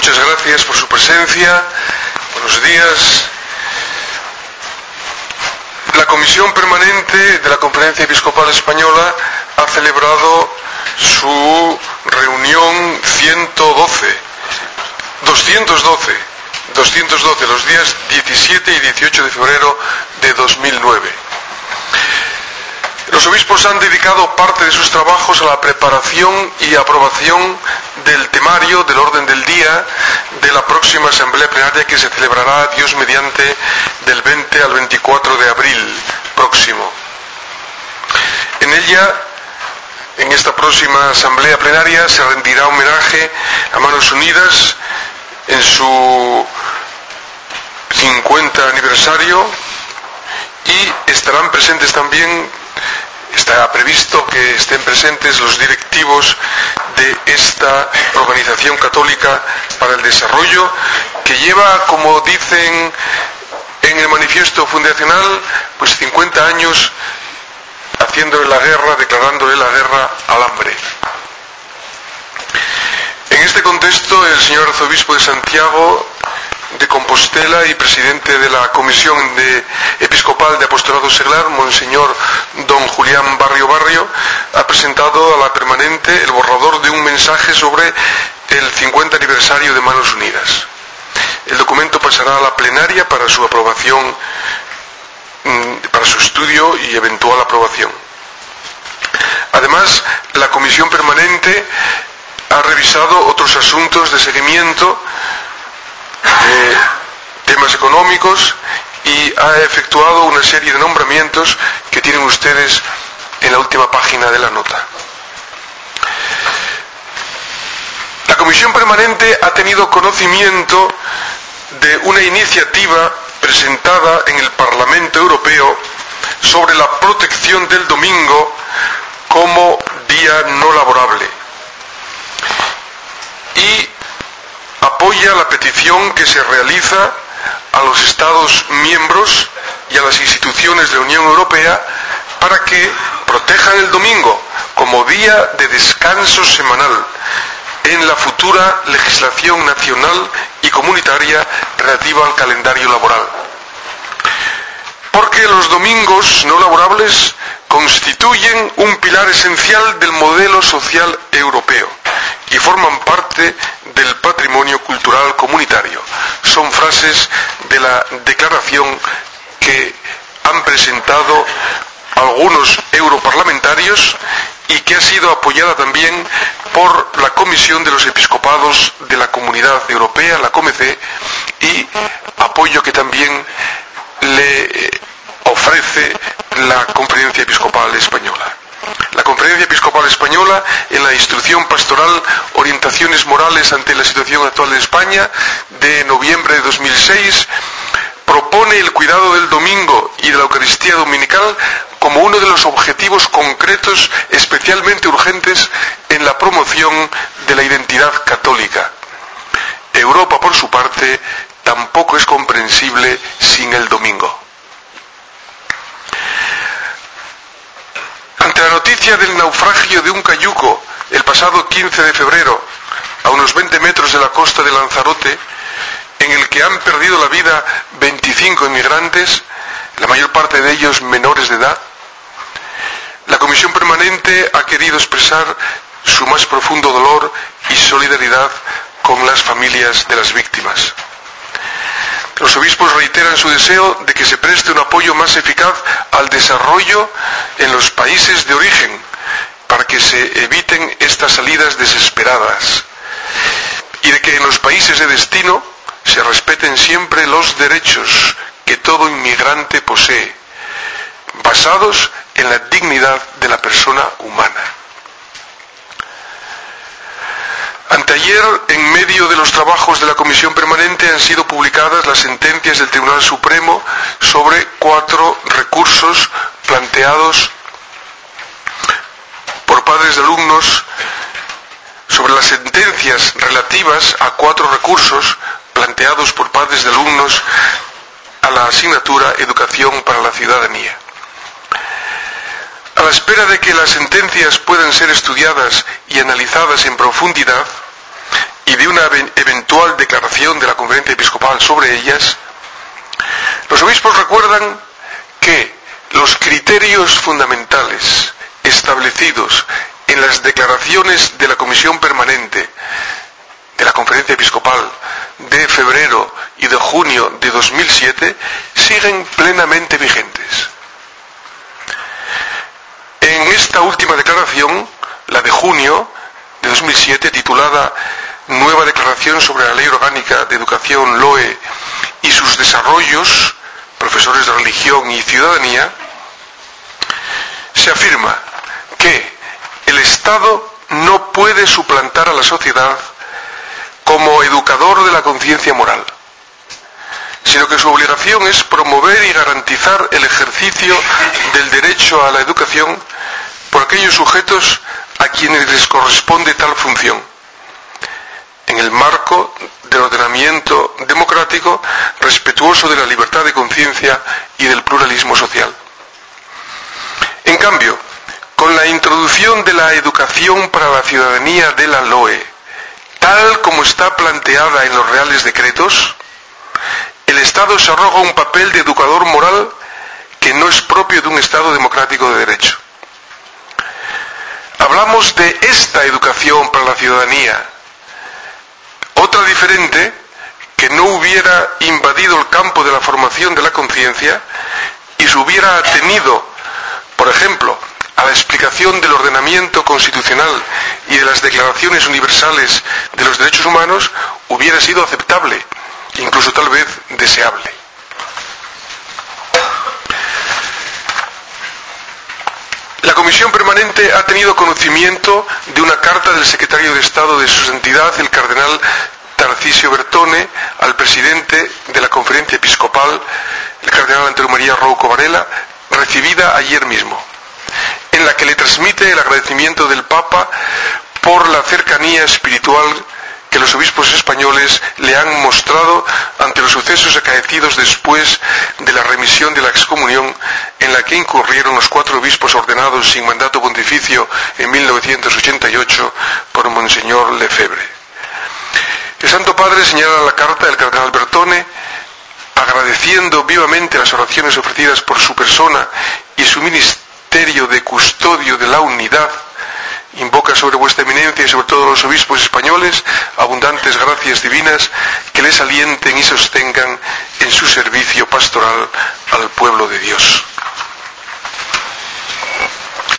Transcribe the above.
Muchas gracias por su presencia. Buenos días. La Comisión Permanente de la Conferencia Episcopal Española ha celebrado su reunión 212, los días 17 y 18 de febrero de 2009. Los obispos han dedicado parte de sus trabajos a la preparación y aprobación del temario, del orden del día, de la próxima Asamblea Plenaria que se celebrará, Dios mediante, del 20 al 24 de abril próximo. En ella, en esta próxima Asamblea Plenaria, se rendirá homenaje a Manos Unidas en su 50 aniversario y estarán presentes también. Está previsto que estén presentes los directivos de esta organización católica para el desarrollo, que lleva, como dicen en el manifiesto fundacional, pues 50 años haciéndole la guerra, declarándole la guerra al hambre. En este contexto, el señor arzobispo de Santiago de Compostela y presidente de la Comisión Episcopal de Apostolado Seglar, Monseñor don Julián Barrio, ha presentado a la permanente el borrador de un mensaje sobre el 50 aniversario de Manos Unidas. El documento pasará a la plenaria para su aprobación, para su estudio y eventual aprobación. Además, la Comisión Permanente ha revisado otros asuntos de seguimiento, temas económicos, y ha efectuado una serie de nombramientos que tienen ustedes en la última página de la nota. La Comisión Permanente ha tenido conocimiento de una iniciativa presentada en el Parlamento Europeo sobre la protección del domingo como día no laborable y apoya la petición que se realiza a los Estados miembros y a las instituciones de la Unión Europea para que protejan el domingo como día de descanso semanal en la futura legislación nacional y comunitaria relativa al calendario laboral. Porque los domingos no laborables constituyen un pilar esencial del modelo social europeo y forman parte del patrimonio cultural comunitario. Son frases de la declaración que han presentado algunos europarlamentarios y que ha sido apoyada también por la Comisión de los Episcopados de la Comunidad Europea, la COMECE, y apoyo que también le ofrece la Conferencia Episcopal Española. La Conferencia Episcopal Española, en la Instrucción Pastoral Orientaciones Morales ante la situación actual de España, de noviembre de 2006, propone el cuidado del domingo y de la Eucaristía Dominical como uno de los objetivos concretos especialmente urgentes en la promoción de la identidad católica. Europa, por su parte, tampoco es comprensible sin el domingo. Ante la noticia del naufragio de un cayuco el pasado 15 de febrero, a unos 20 metros de la costa de Lanzarote, en el que han perdido la vida 25 inmigrantes, la mayor parte de ellos menores de edad, la Comisión Permanente ha querido expresar su más profundo dolor y solidaridad con las familias de las víctimas. Los obispos reiteran su deseo de que se preste un apoyo más eficaz al desarrollo en los países de origen, para que se eviten estas salidas desesperadas, y de que en los países de destino se respeten siempre los derechos que todo inmigrante posee, basados en la dignidad de la persona humana. Anteayer, en medio de los trabajos de la Comisión Permanente, han sido publicadas las sentencias del Tribunal Supremo sobre 4 recursos planteados por padres de alumnos, sobre las sentencias relativas a 4 recursos planteados por padres de alumnos a la asignatura Educación para la Ciudadanía. A la espera de que las sentencias puedan ser estudiadas y analizadas en profundidad, y de una eventual declaración de la Conferencia Episcopal sobre ellas, los obispos recuerdan que los criterios fundamentales establecidos en las declaraciones de la Comisión Permanente de la Conferencia Episcopal de febrero y de junio de 2007 siguen plenamente vigentes. En esta última declaración, la de junio de 2007, titulada Nueva Declaración sobre la Ley Orgánica de Educación LOE y sus desarrollos, profesores de religión y ciudadanía, se afirma que el Estado no puede suplantar a la sociedad como educador de la conciencia moral, sino que su obligación es promover y garantizar el ejercicio del derecho a la educación por aquellos sujetos a quienes les corresponde tal función, en el marco del ordenamiento democrático respetuoso de la libertad de conciencia y del pluralismo social. En cambio, con la introducción de la educación para la ciudadanía de la LOE, tal como está planteada en los Reales Decretos, el Estado se arroga un papel de educador moral que no es propio de un Estado democrático de derecho. Hablamos de esta educación para la ciudadanía, otra diferente que no hubiera invadido el campo de la formación de la conciencia y se hubiera atenido, por ejemplo, a la explicación del ordenamiento constitucional y de las declaraciones universales de los derechos humanos, hubiera sido aceptable, incluso tal vez deseable. La Comisión Permanente ha tenido conocimiento de una carta del secretario de Estado de su Santidad, el cardenal Tarcisio Bertone, al presidente de la Conferencia Episcopal, el cardenal Antero María Rouco Varela, recibida ayer mismo, en la que le transmite el agradecimiento del Papa por la cercanía espiritual que los obispos españoles le han mostrado ante los sucesos acaecidos después de la remisión de la excomunión en la que incurrieron los 4 obispos ordenados sin mandato pontificio en 1988 por Monseñor Lefebvre. El Santo Padre señala en la carta del cardenal Bertone, agradeciendo vivamente las oraciones ofrecidas por su persona y su ministerio de custodio de la unidad, invoca sobre vuestra eminencia y sobre todos los obispos españoles abundantes gracias divinas que les alienten y sostengan en su servicio pastoral al pueblo de Dios.